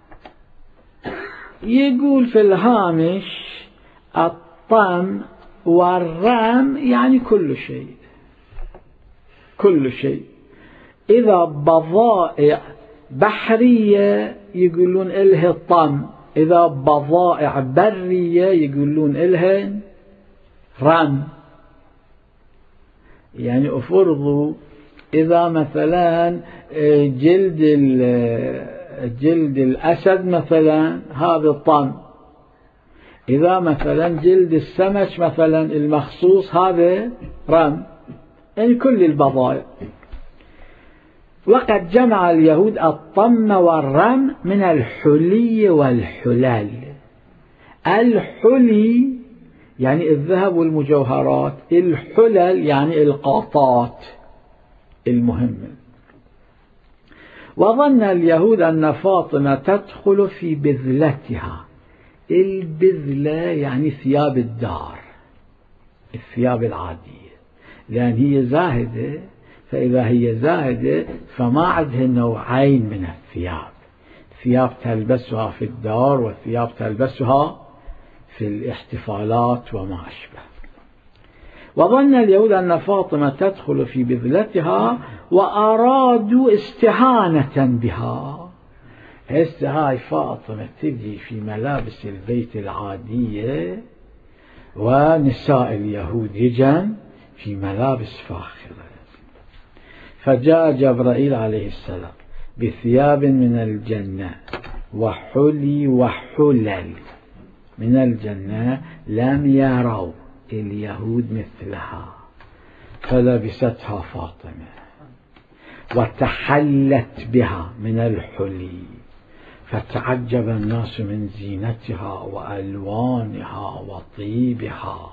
يقول في الهامش الطم والرم يعني كل شيء، كل شيء. إذا بضائع بحرية يقولون إلها الطم، إذا بضائع برية يقولون إلها رم. يعني أفرضوا إذا مثلا جلد الأسد مثلا هذا الطم، إذا مثلا جلد السمك مثلا المخصوص هذا رم، يعني كل البضائع. وقد جمع اليهود الطم والرم من الحلي والحلال. الحلي يعني الذهب والمجوهرات، الحلل يعني القاطات المهمة. وظن اليهود أن فاطمة تدخل في بذلتها. البذلة يعني ثياب الدار، الثياب العادية، لأن هي زاهدة، فإذا هي زاهدة فما عندها نوعين من الثياب، ثياب تلبسها في الدار وثياب تلبسها في الاحتفالات وما أشبه. وظن اليهود أن فاطمة تدخل في بذلتها وأرادوا استهانة بها. هاي فاطمة تجي في ملابس البيت العادية، ونساء اليهود يجن في ملابس فاخرة. فجاء جبرائيل عليه السلام بثياب من الجنة وحلي وحلل من الجنة لم يروا اليهود مثلها. فلبستها فاطمة وتحلت بها من الحلي، فتعجب الناس من زينتها وألوانها وطيبها،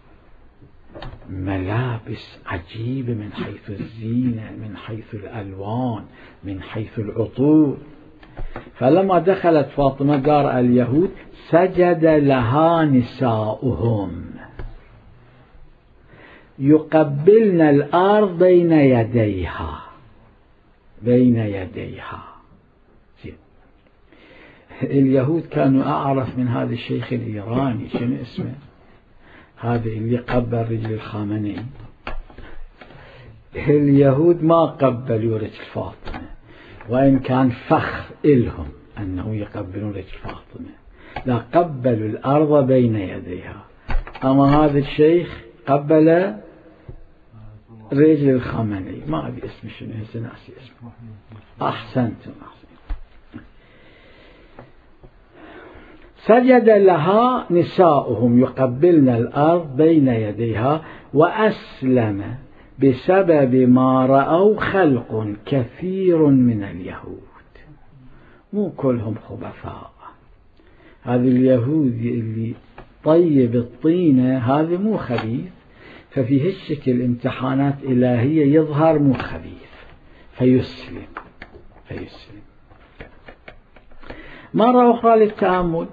ملابس عجيبة من حيث الزينة، من حيث الألوان، من حيث العطور. فلما دخلت فاطمة دار اليهود سجد لها نساؤهم يقبلن الأرض بين يديها. اليهود كانوا أعرف من هذا الشيخ الإيراني، شنو اسمه هذا اللي قبل رجل الخامنئي. اليهود ما قبلوا رجل فاطمة، وإن كان فخر إلهم أنه يقبلون رجل فاطمة، لا قبلوا الأرض بين يديها. أما هذا الشيخ قبل رجل الخامنئي، ما أدري اسمه شنو، هسه ناسي اسمه. أحسنتم. سجد لها نساؤهم يقبلن الأرض بين يديها، وأسلم بسبب ما رأوا خلق كثير من اليهود. مو كلهم خبثاء، هذا اليهود اللي طيب الطينة هذا مو خبيث، ففي هالشكل امتحانات إلهية يظهر مو خبيث فيسلم. مرة أخرى للتأمل،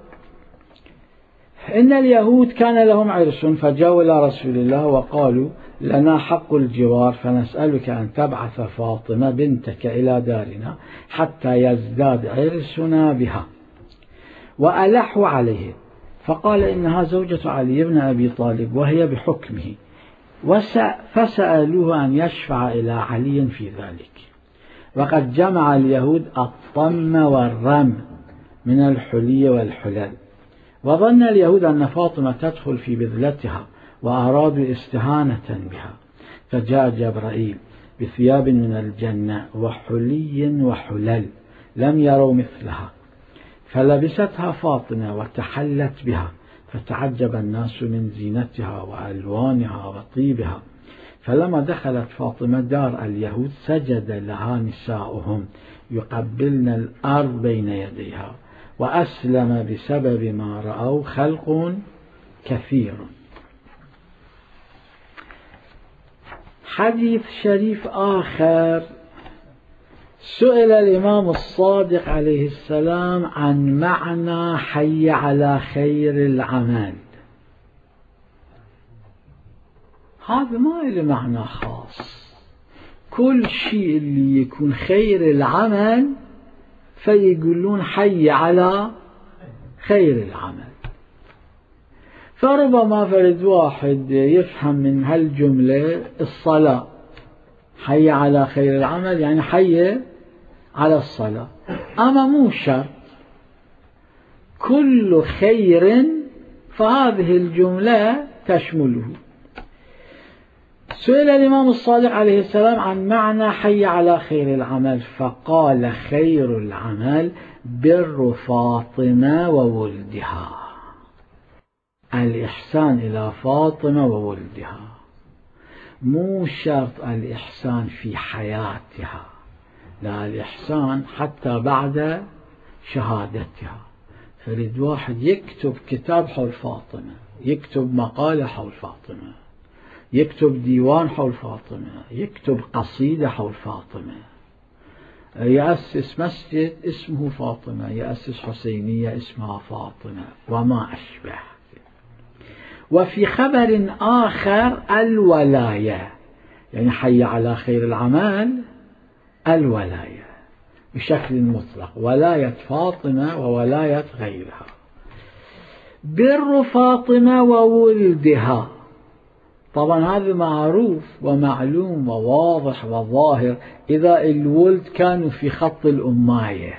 إن اليهود كان لهم عرس، فجاءوا إلى رسول الله وقالوا لنا حق الجوار، فنسألك أن تبعث فاطمة بنتك إلى دارنا حتى يزداد عرسنا بها. وألحوا عليه، فقال إنها زوجة علي بن أبي طالب وهي بحكمه، فسألوه أن يشفع إلى علي في ذلك. وقد جمع اليهود الطم والرم من الحلي والحلل، وظن اليهود أن فاطمة تدخل في بذلتها، وأرادوا استهانة بها، فجاء جبرائيل بثياب من الجنة وحلي وحلل لم يروا مثلها، فلبستها فاطمة وتحلت بها، فتعجب الناس من زينتها وألوانها وطيبها. فلما دخلت فاطمة دار اليهود سجد لها نساؤهم يقبلن الأرض بين يديها، وأسلم بسبب ما رأوا خلق كثير. حديث شريف آخر، سئل الإمام الصادق عليه السلام عن معنى حي على خير العمل. هذا ما له معنى خاص، كل شيء اللي يكون خير العمل فيقولون حي على خير العمل. فربما فرد واحد يفهم من هالجملة الصلاة، حي على خير العمل يعني حي على الصلاة، أما مو شرط كل خير فهذه الجملة تشمله. سئل الإمام الصادق عليه السلام عن معنى حي على خير العمل، فقال خير العمل بر فاطمة وولدها، الإحسان إلى فاطمة وولدها، مو شرط الإحسان في حياتها، لا، الإحسان حتى بعد شهادتها. فريد واحد يكتب كتاب حول فاطمة، يكتب مقالة حول فاطمة، يكتب ديوان حول فاطمة، يكتب قصيدة حول فاطمة، يأسس مسجد اسمه فاطمة، يأسس حسينية اسمها فاطمة وما أشبه. وفي خبر آخر الولاية، يعني حي على خير العمل الولاية بشكل مطلق، ولاية فاطمة وولاية غيرها. بر فاطمة وولدها، طبعا هذا معروف ومعلوم وواضح وظاهر، إذا الولد كانوا في خط الأماية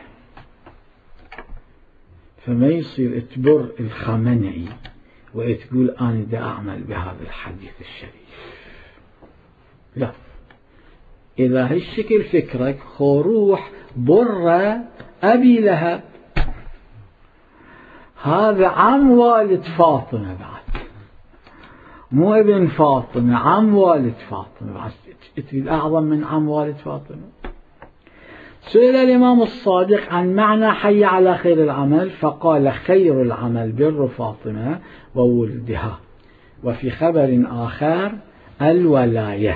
فما يصير تبر الخامنئي وتقول أنا دا أعمل بهذا الحديث الشريف، لا، إذا هالشكل فكرك خروح بر أبي لهب، هذا عم والد فاطمة بعد، مو ابن فاطمة، عم والد فاطمة، تريد أعظم من عم والد فاطمة. سئل الإمام الصادق عن معنى حي على خير العمل فقال خير العمل بر فاطمة وولدها. وفي خبر آخر الولاية.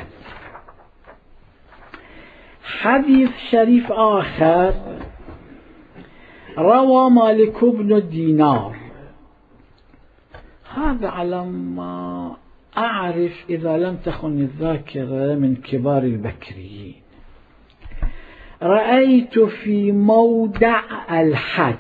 حديث شريف آخر روى مالك بن دينار، هذا على ما أعرف إذا لم تخن الذاكرة من كبار البكريين. رأيت في موضع الحج،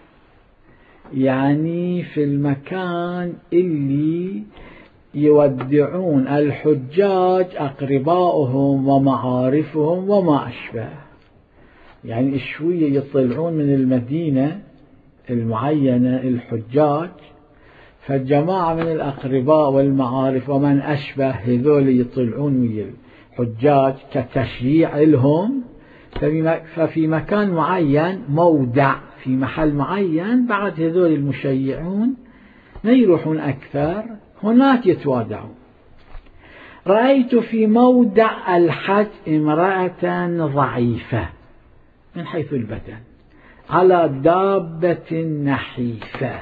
يعني في المكان اللي يودعون الحجاج أقربائهم ومعارفهم وما أشبه، يعني شوية يطلعون من المدينة المعينة الحجاج، فالجماعة من الأقرباء والمعارف ومن أشبه هذول يطلعون ويا الحجاج كتشجيع لهم، ففي مكان معين موضع في محل معين بعد هذول المشيعون ما يروحون أكثر هناك يتوادعون. رأيت في موضع الحج امرأة ضعيفة من حيث البدن على دابة نحيفة،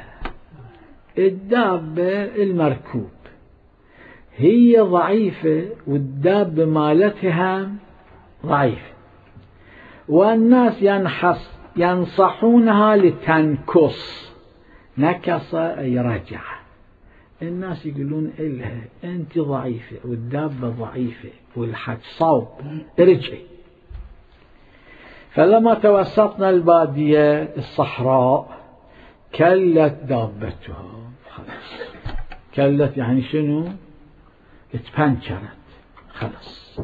الدابة المركوب هي ضعيفة والدابة مالتها ضعيفة، والناس ينصحونها لتنكص، نكص أي رجع، الناس يقولون إلها أنت ضعيفة والدابة ضعيفة والحج صوب ارجعي. فلما توسطنا البادية الصحراء كلت دابتها، خلاص كلت يعني شنو؟ اتبنشرت خلاص،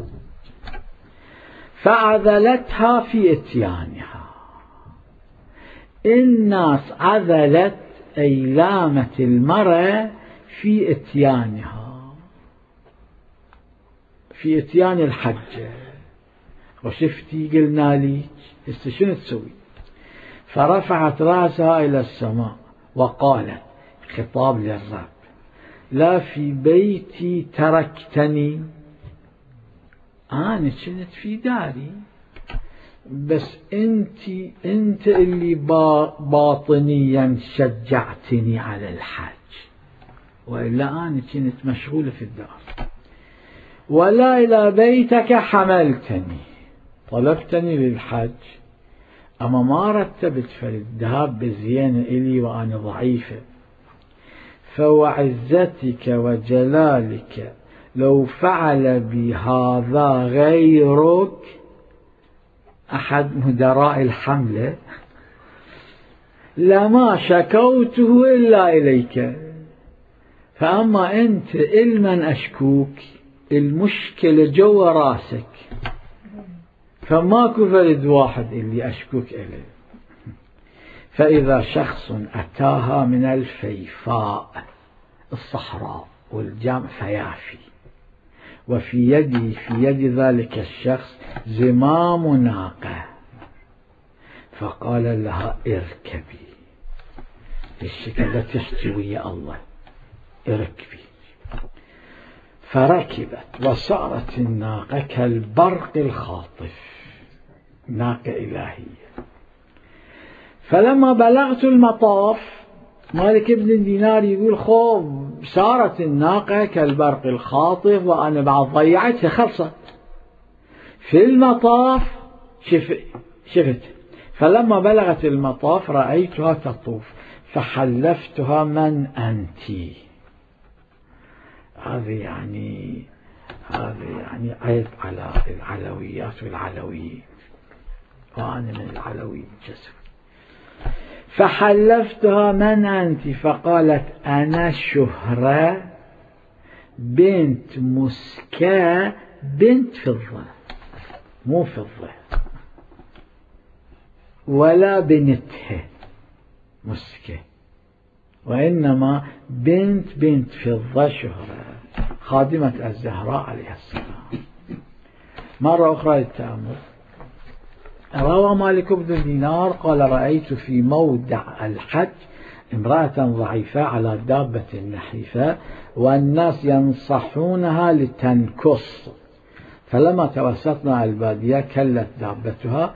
فعذلتها في اتيانها، الناس عذلت أي لامت المرأة في اتيانها، في اتيان الحجة. وشفتي قلنا ليك هسه شنو تسوي؟ فرفعت رأسها إلى السماء وقالت خطاب للرب لا في بيتي تركتني، أنا كنت في داري بس أنت اللي باطنيا شجعتني على الحج، وإلا أنا كنت مشغولة في الدار. ولا إلى بيتك حملتني، طلبتني للحج أما ما رتبت فالذهاب بزينة إلي وأنا ضعيفة، فوعزتك وجلالك لو فعل بهذا غيرك أحد مدراء الحملة لما شكوته إلا إليك، فأما أنت إلمن أشكوك، المشكلة جوا راسك، فماكو فرد واحد اللي أشكوك إليه. فإذا شخص أتاها من الفيفاء الصحراء والجامع فيافي، وفي يد ذلك الشخص زمام ناقة، فقال لها اركبي، الشكل تشتي ويا الله، اركبي. فركبت وصارت الناقة كالبرق الخاطف، ناقة إلهية. فلما بلغت المطاف مالك بن دينار يقول خوف صارت الناقة كالبرق الخاطف وأنا بعد ضيعتها خلصت. في المطاف شفت فلما بلغت المطاف رأيتها تطوف فحلفتها من أنت. هذا يعني عيب على العلويات والعلويين، وأنا من العلويين جسد. فحلفتها من أنت؟ فقالت أنا شهرة بنت مسكاة بنت فضة، مو فضة ولا بنتها مسكة، وإنما بنت فضة شهرة، خادمة الزهراء عليها السلام. مرة أخرى للتأمل. روى مالك بن دينار قال رأيت في موضع الحج امرأة ضعيفة على دابة نحيفة والناس ينصحونها لتنكص، فلما توسطنا البادية كلت دابتها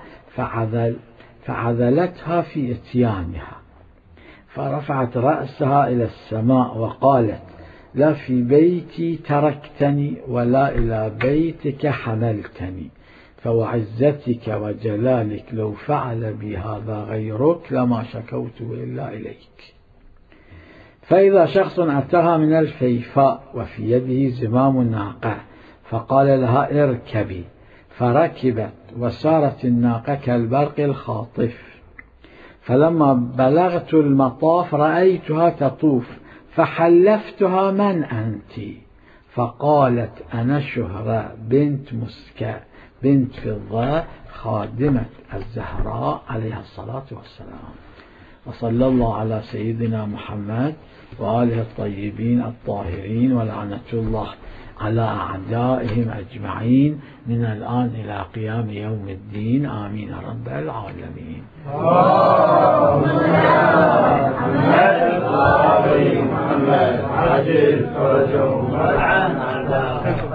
فعذلتها في إتيانها، فرفعت رأسها إلى السماء وقالت: لا في بيتي تركتني ولا إلى بيتك حملتني، فوعزتك وجلالك لو فعل بي هذا غيرك لما شكوته إلا إليك. فإذا شخص أتاها من الفيفاء وفي يده زمام الناقة فقال لها: اركبي، فركبت وسارت الناقة كالبرق الخاطف، فلما بلغت المطاف رأيتها تطوف فحلفتها: من أنت؟ فقالت: أنا شهرة بنت مسكة بنت فضة خادمة الزهراء عليها الصلاة والسلام. وصلى الله على سيدنا محمد وآله الطيبين الطاهرين، ولعنة الله على أعدائهم أجمعين من الآن إلى قيام يوم الدين، آمين رب العالمين. محمد عجل فرجهم والعن